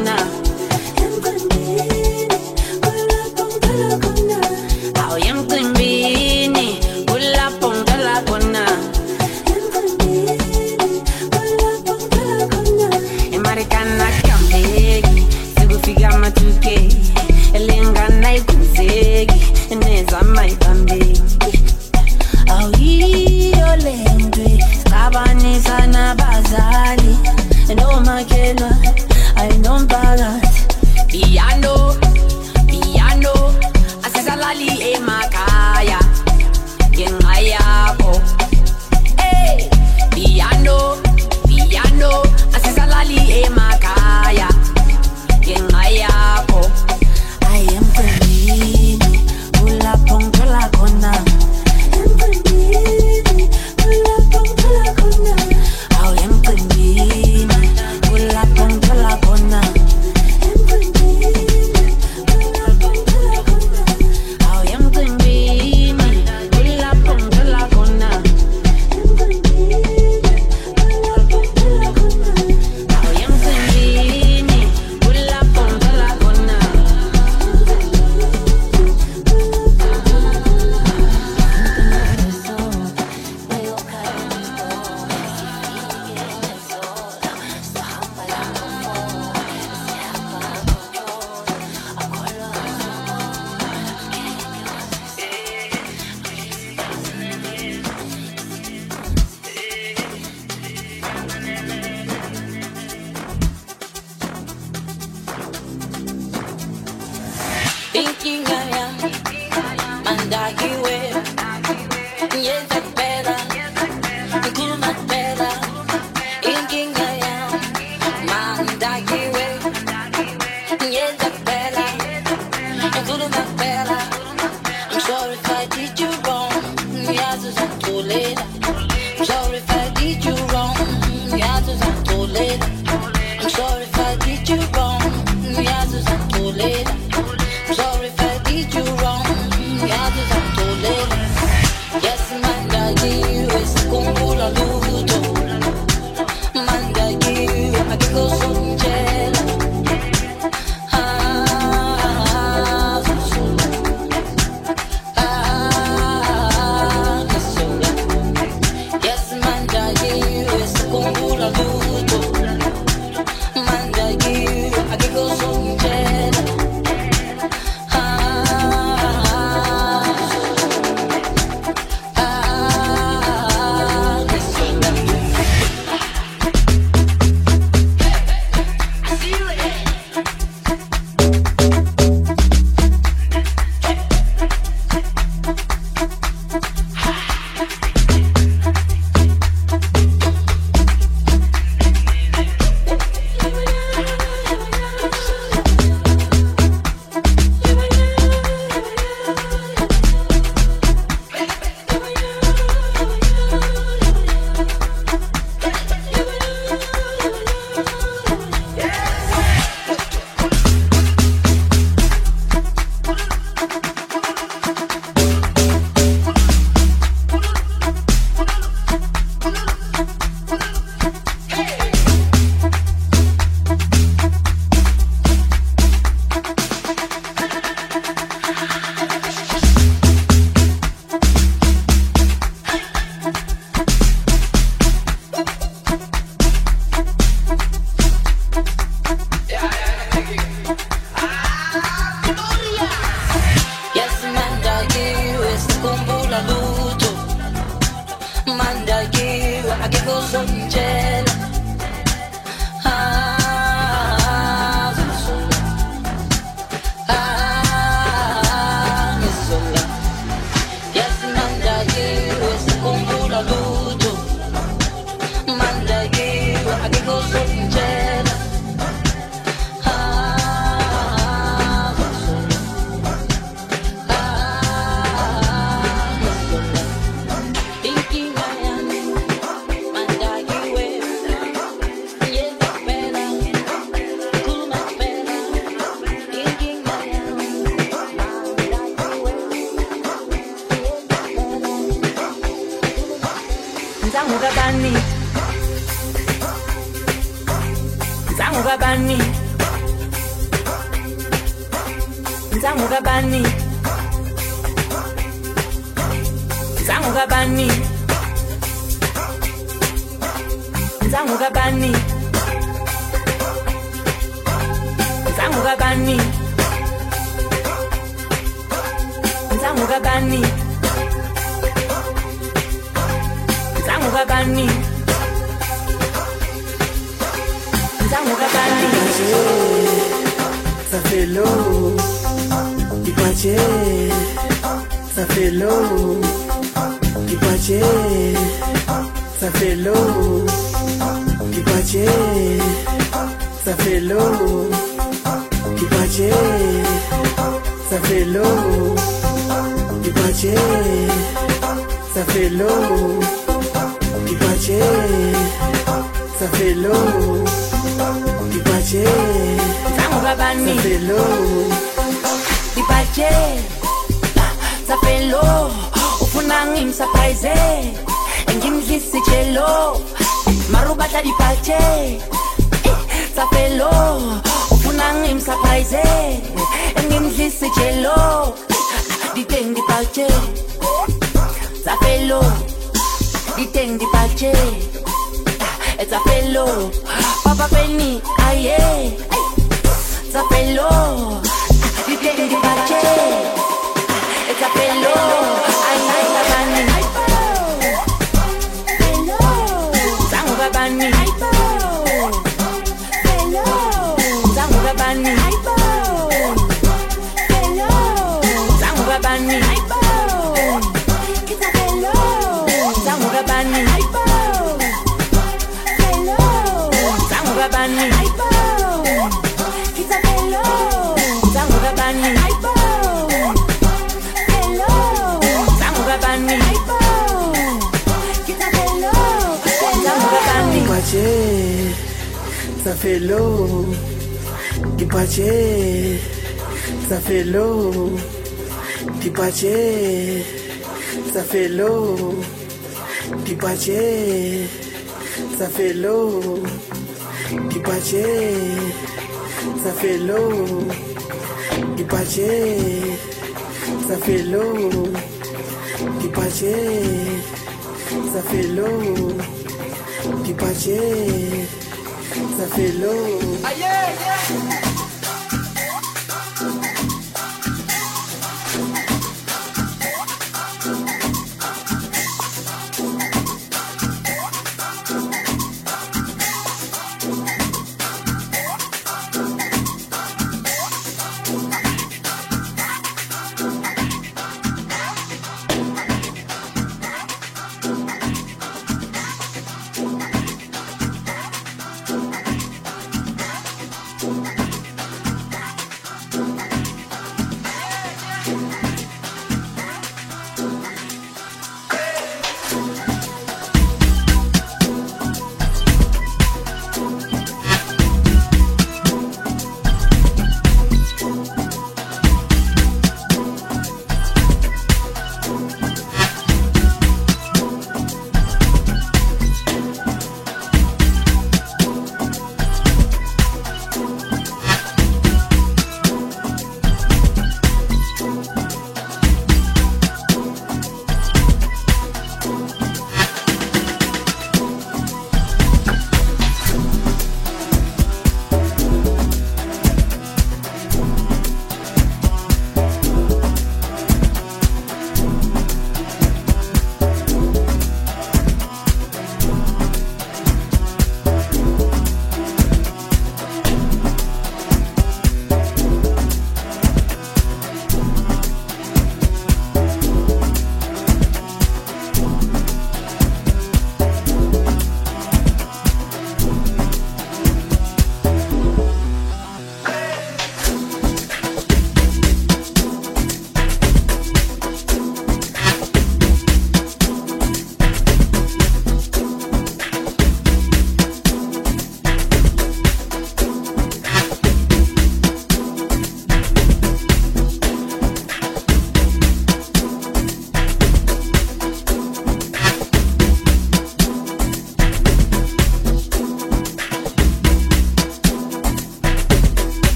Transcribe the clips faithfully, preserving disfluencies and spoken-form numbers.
khona awu emcimbini kulapho ngicela khona emarikana kambeki sikufika ama-two K elengana ikhuzeki enezama ibambeki awuyiyo lendwe sicabanisa nabazali enomakhelwa ayinomphakathi piano piano asisalali emakhaya ngenxa yakho hey piano piano asisalali emakhaya ngenxa yakho I am emcimbini kulapho ngicela khona emcimbini kulapho ngicela khona awu emcimbini kulapho ngicela khona emcimbini kulapho ngicela khona awu emcimbini kulapho ngicela khona emcimbini kulapho ngicela khona awu emcimbini kulapho ngicela khona Inkinga yami mandakiwe yenza kuphela ngikhuluma kuphela inkinga yami mandakiwe yenza kuphela ngikhuluma kuphela I'm sorry if I did you wrong ngiyazi uzangitholela I'm sorry if I did you wrong ngiyazi uzangitholela I'm sorry if I did you wrong ngiyazi uzangitholela I'm sorry if I did you wrong. Yeah, just I'm too late. Yes, mandagiwe sikumbula luto. Mandagiwe akiko sonjela. Ah, sola. Ah, sola. Yes, mandagiwe sikumbula luto. Mandagiwe akiko sonjela. Zangu kabani Zangugabani Zangugabani Zangugabani Zangugabani Zangugabani Zangugabani Zangugabani Ça fait l'eau du pâté, ça fait l'eau du pâté, ça fait l'eau du pâté, ça fait l'eau du pâté, ça fait l'eau du pâté, ça fait l'eau du pâté, ça fait l'eau du pâté. Zangugabani Ça fait l'eau Dipache Ça fait l'eau Ufuna ngimsurprise Ngimdlise chelo Marubata dipache Ça fait l'eau Ufuna ngimsurprise Ngimdlise chelo Diteng dipache Ça fait l'eau Diteng dipache Ça fait l'eau Papa Penny aye Ça fait l'eau Du pied du paché Et ça fait l'eau Aïe aïe la bani Zangugabani Zangugabani Zangugabani Zangugabani Zangugabani Zangugabani Zangugabani Zangugabani pâté, ça fait l'eau du pâté, ça fait l'eau du pâté, ça fait l'eau du pâté, ça fait l'eau du pâté, ça fait l'eau du pâté, ça fait l'eau du pâté, ça fait l'eau du pâté, ça fait l'eau. Zangugabani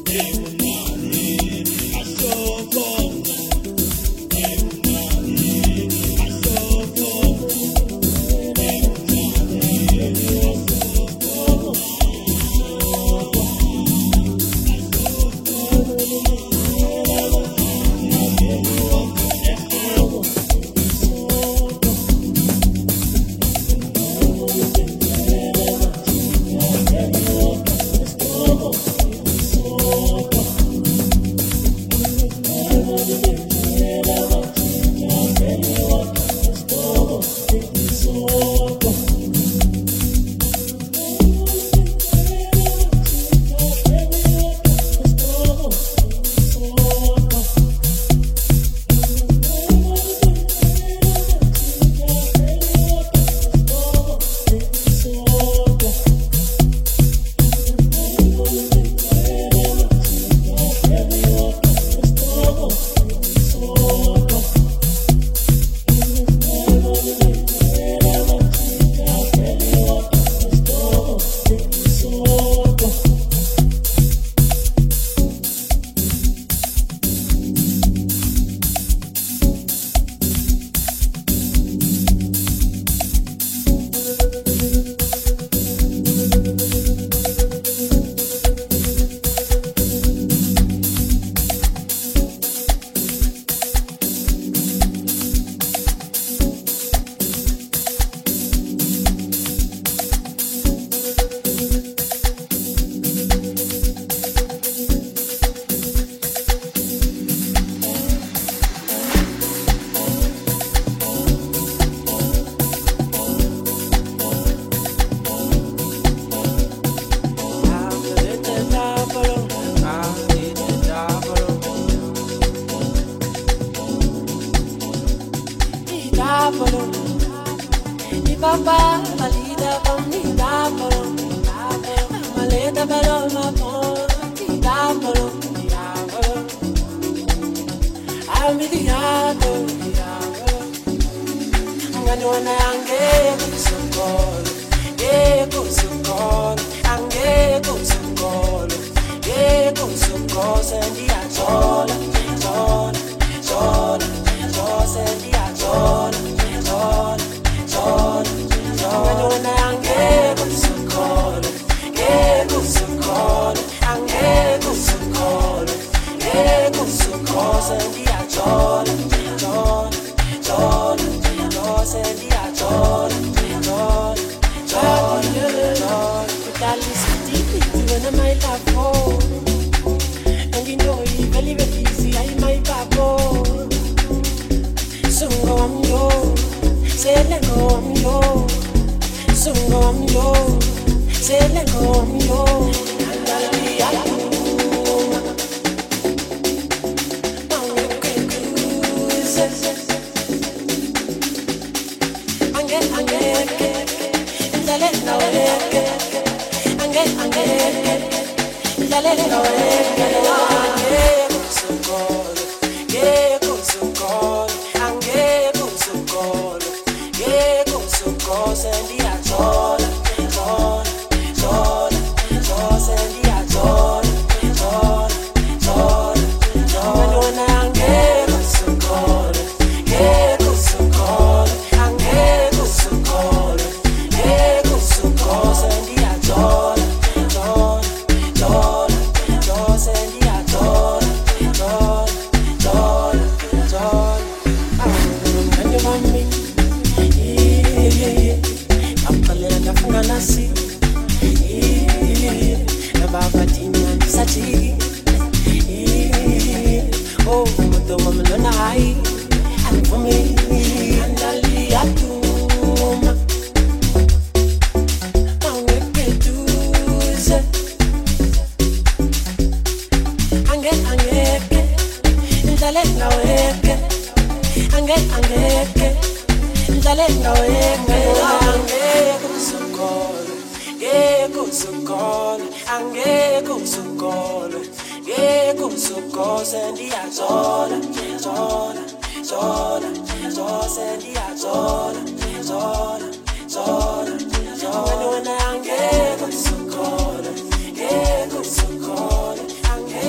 Angeke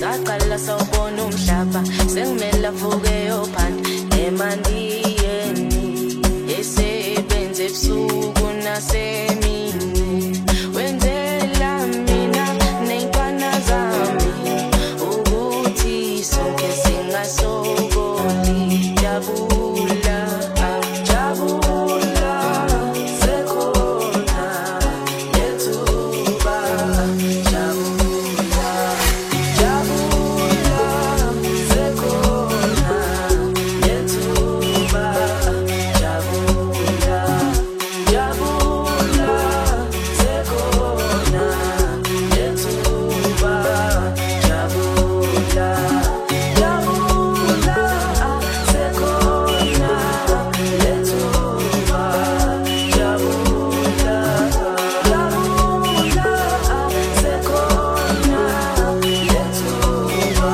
ngaqala sawubona umhlaba sengimele avuke yophanda emandiyeni esebenze ebusuku nasemini wenzela mina ney'ntwana zami ukuthi sonke singasokoli jabula jabula sekhona yethuba jabula jabula sekhona yethuba jabula jabula sekhona yethuba jabula jabula sekhona yethuba jabula jabula sekhona yethuba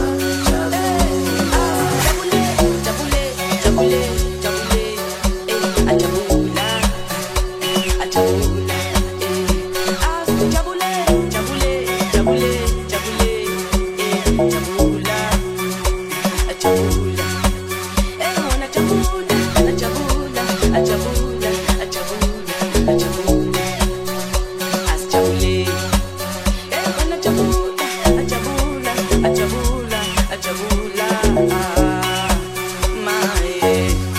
jabule jabule jabule eh ajabula ajabula eh ajabule jabule jabule jabule eh jabula ajabula eh ona jabula ajabula ajabula ajabula ajabula asjabule eh ona jabula ajabula ajabula ajabula ah my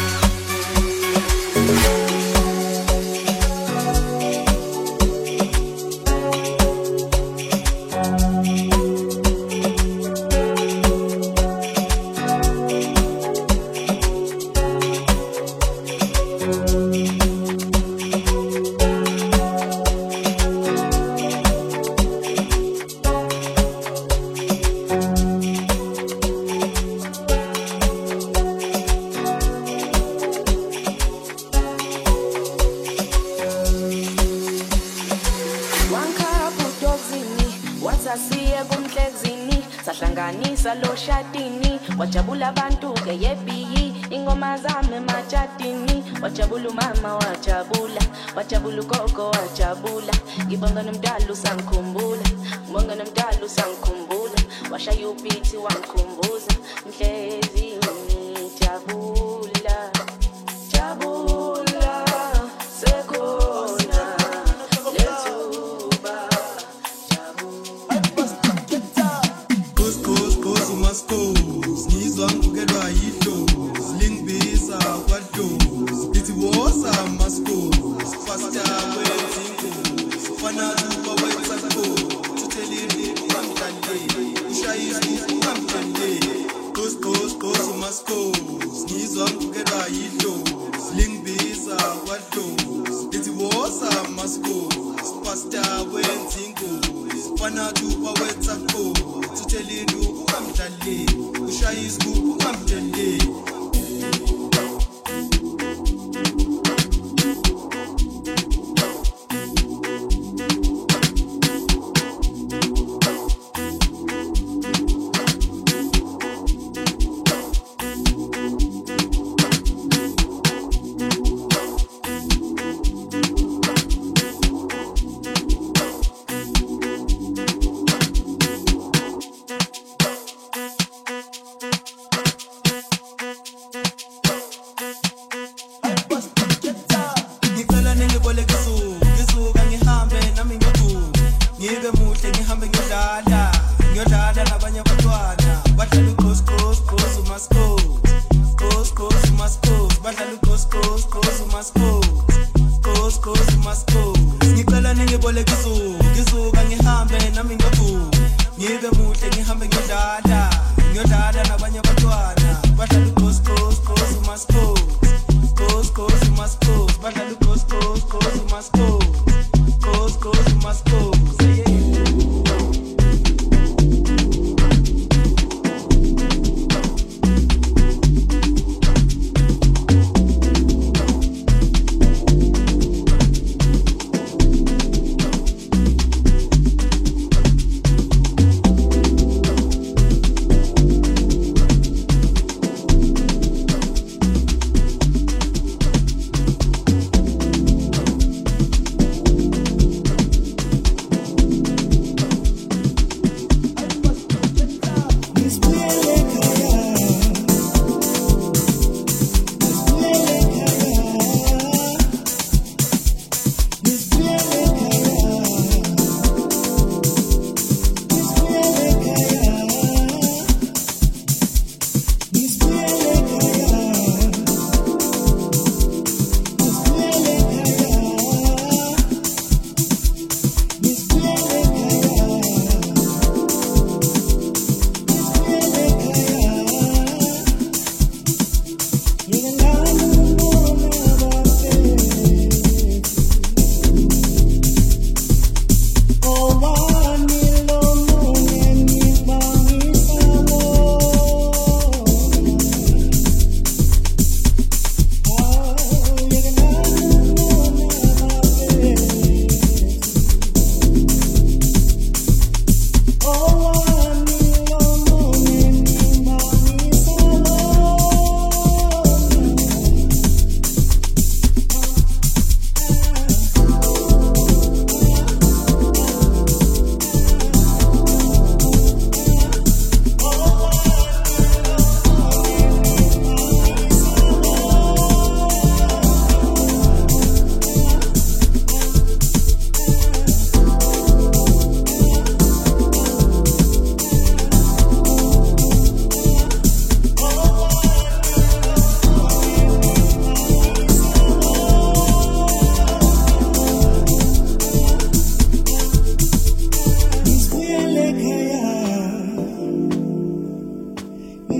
wasasiye kumhlezini sahlanganisa lo shadini wajabula abantu ke yebiyi ingoma zami majadini wajabula mama wajabula wajabula gogo wajabula ngibonga nomdala usangikhumbula ngibonga nomdala usangikhumbula washaya ubithi wangikhumbuza mhlezini jabula jabula sekhona lethuba ngizwa ngibukelwa yidlozi lingibiza kwadlozi lithi woza maskozi fasta kwezingozi fana luba wethatho tuthelini ungamdlandeli ushayisi ungamdlandeli ghost ghost ghost maskozi ngizwa ngibukelwa yidlozi lingibiza kwadlozi lithi woza maskozi fasta kwezingozi fana luba wethatho tuthelini ungamdlandeli ushayisi ungamdlandeli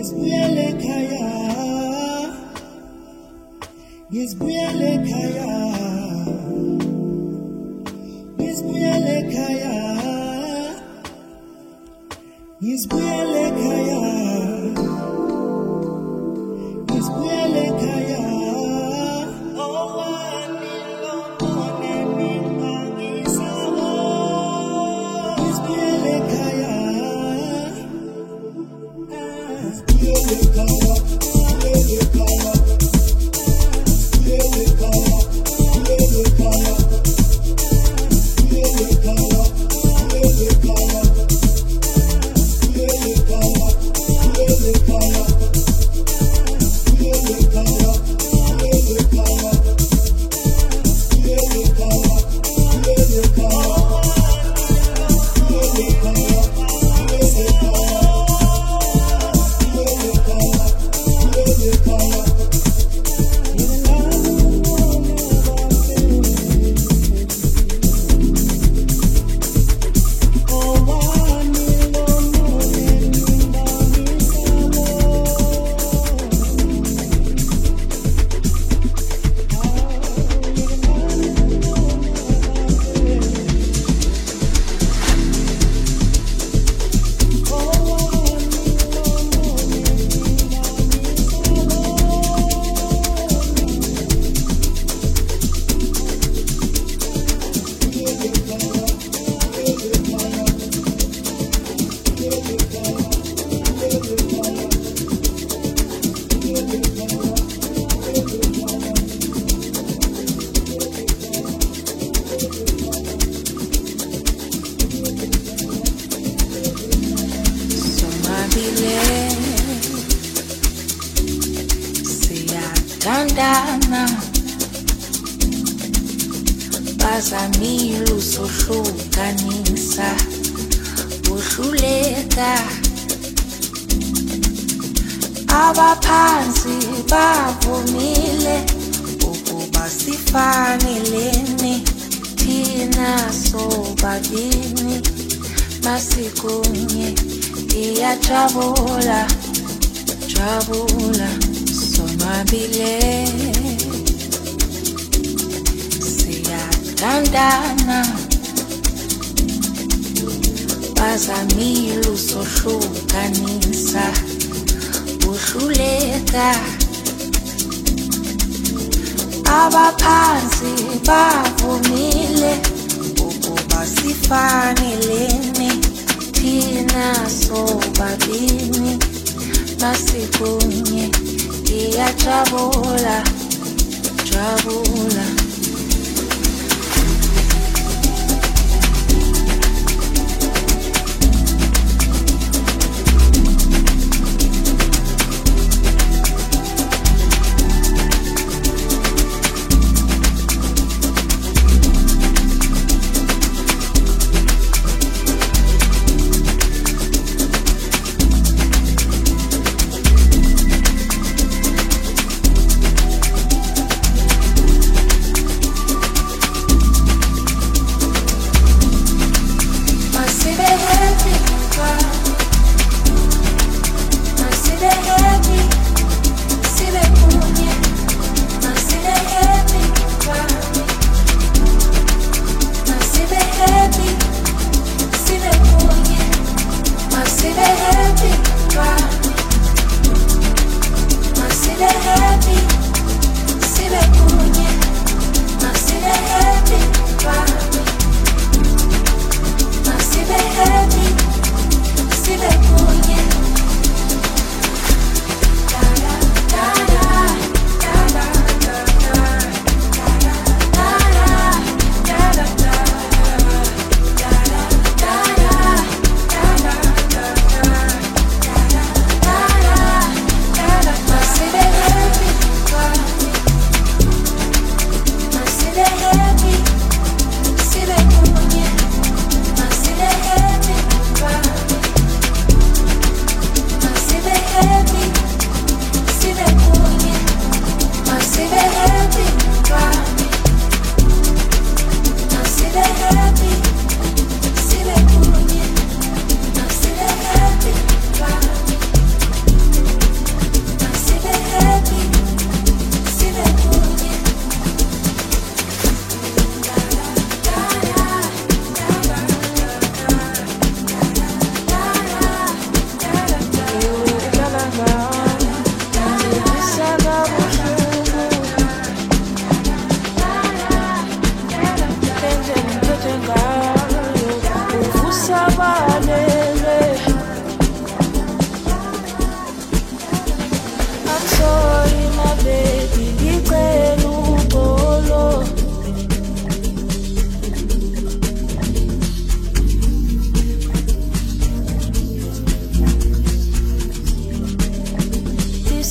Ngizibuyele ekhaya, ngizibuyele ekhaya, ngizibuyele ekhaya, ngizibuyele ekhaya, ngizibuyele ekhaya. Owani lobone mina ngisabo, ngizibuyele ekhaya, ngizibuyele ekhaya, ngizibuyele ekhaya. Siyathandana bazamile usohlukanisa uhluleka abaphansi bavumile ukuba sifanelene thina sobabini masikunye iyajabula jabula sonwabile siyathandana bazamile usohlukanisa uhluleka abaphansi bavumile ukuba sifanelene thina sobabini masikunye iyajabula jabula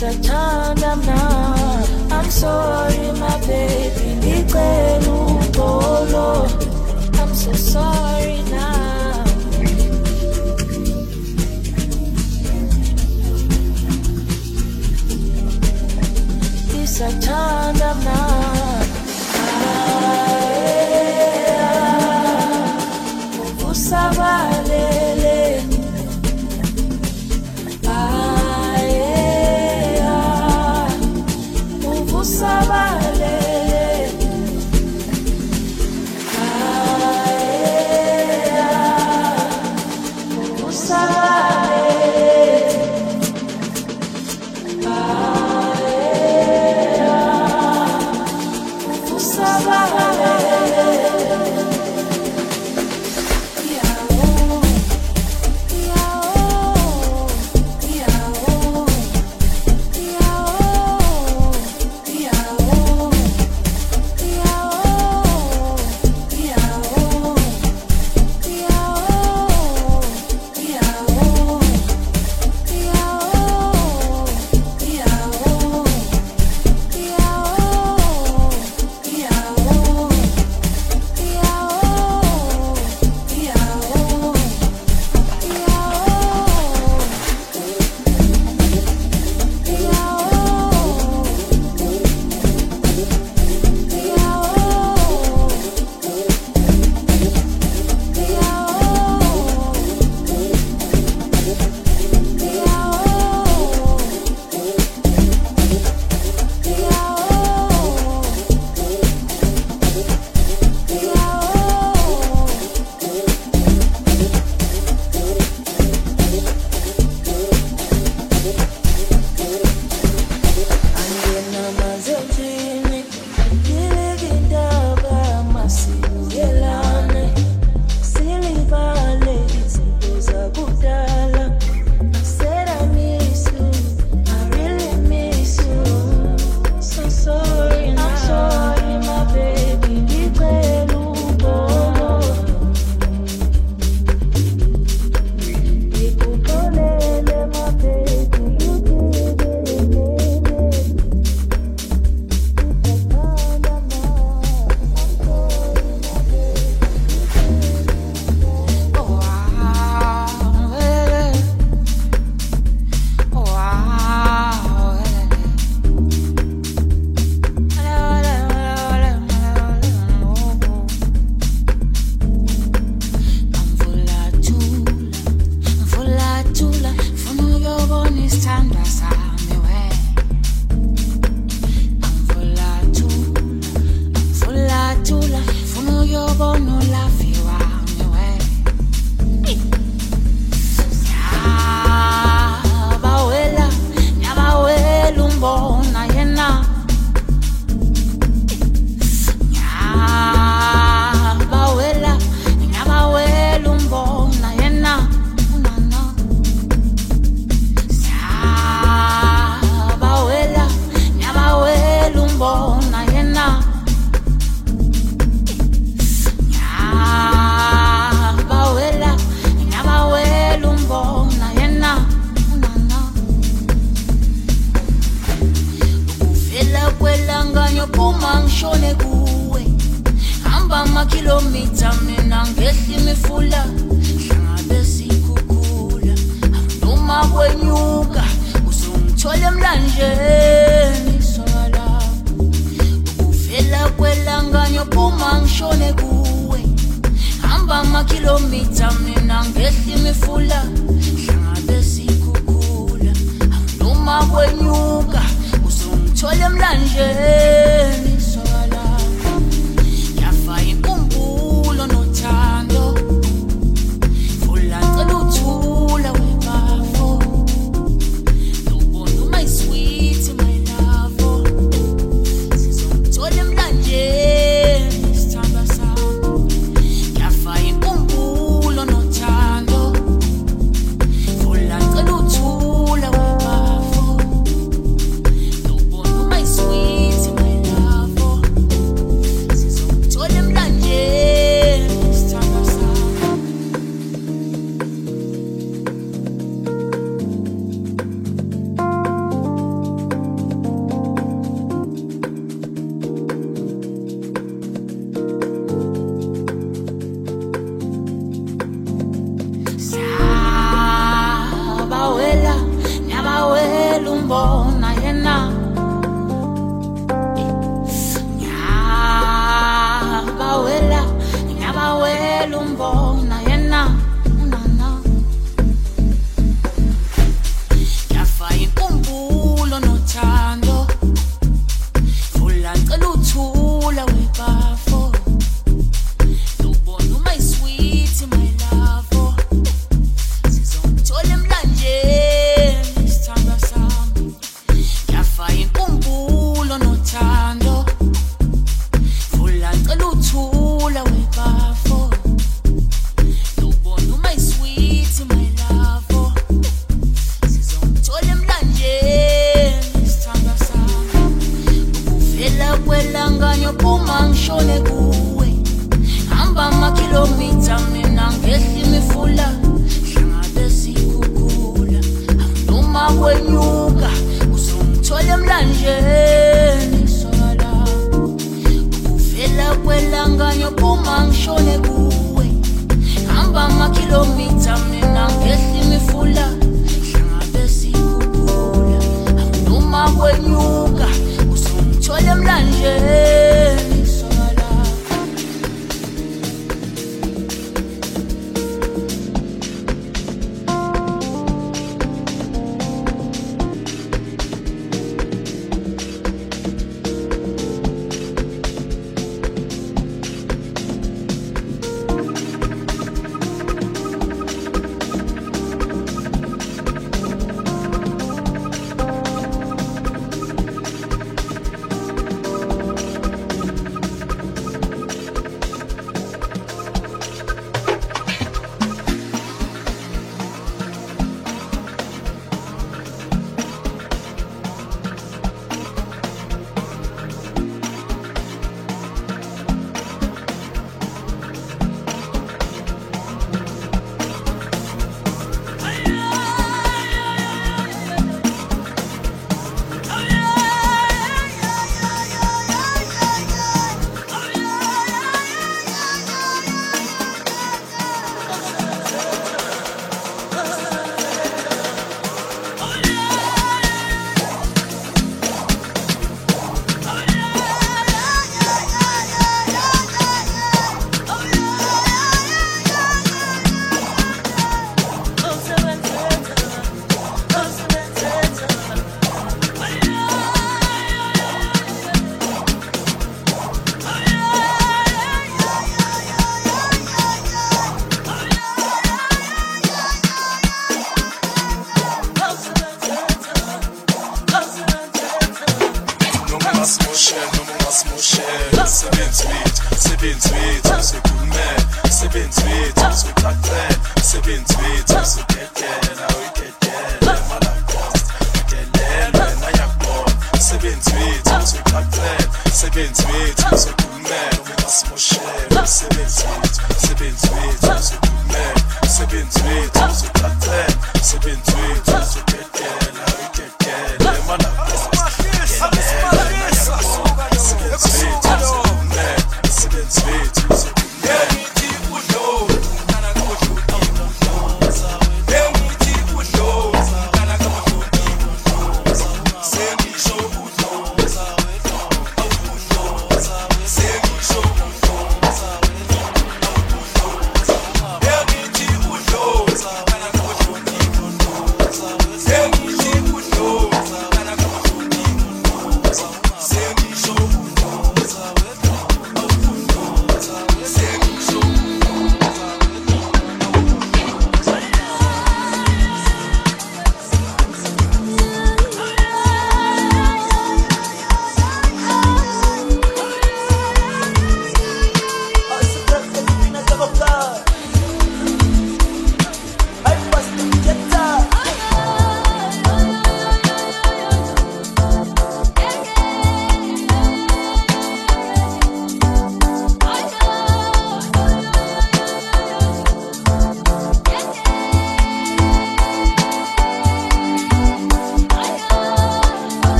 Ngisathanda mna. I'm sorry my baby, ngicela uxolo. I'm so sorry now. Ngisathanda mna. Usabalele Aya Usabalele Aya Usabalele Aya Usabalele kilomita mina ngehli mifula hlangabe sikukula noma kwenyuka usungithole emlanjeni sola uvela kwelanganyo phuma ngishone kuwe hamba amakilomita mina ngehli mifula hlangabe sikukula noma kwenyuka usungithole emlanjeni kwenyuka uzongithola emlanjeni sola ukuvela kwelanga nyophuma ngishone kuwe hamba amakhilomitha mina ngehla imifula hlangabe sikukula noma kwenyuka uzongithola emlanjeni sola Seven sweet,